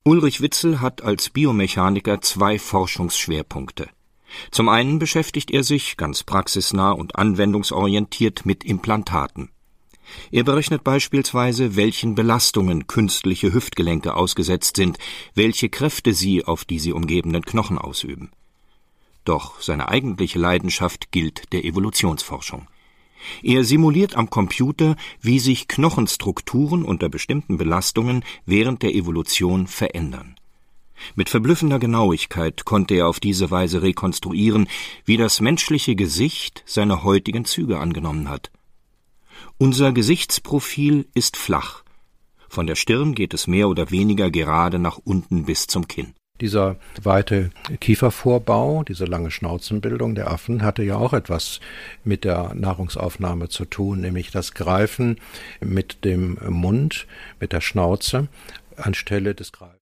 Ulrich Witzel hat als Biomechaniker 2 Forschungsschwerpunkte. Zum einen beschäftigt er sich, ganz praxisnah und anwendungsorientiert, mit Implantaten. Er berechnet beispielsweise, welchen Belastungen künstliche Hüftgelenke ausgesetzt sind, welche Kräfte sie auf die sie umgebenden Knochen ausüben. Doch seine eigentliche Leidenschaft gilt der Evolutionsforschung. Er simuliert am Computer, wie sich Knochenstrukturen unter bestimmten Belastungen während der Evolution verändern. Mit verblüffender Genauigkeit konnte er auf diese Weise rekonstruieren, wie das menschliche Gesicht seine heutigen Züge angenommen hat. Unser Gesichtsprofil ist flach. Von der Stirn geht es mehr oder weniger gerade nach unten bis zum Kinn. Dieser weite Kiefervorbau, diese lange Schnauzenbildung der Affen hatte ja auch etwas mit der Nahrungsaufnahme zu tun, nämlich das Greifen mit dem Mund, mit der Schnauze anstelle des Greifens.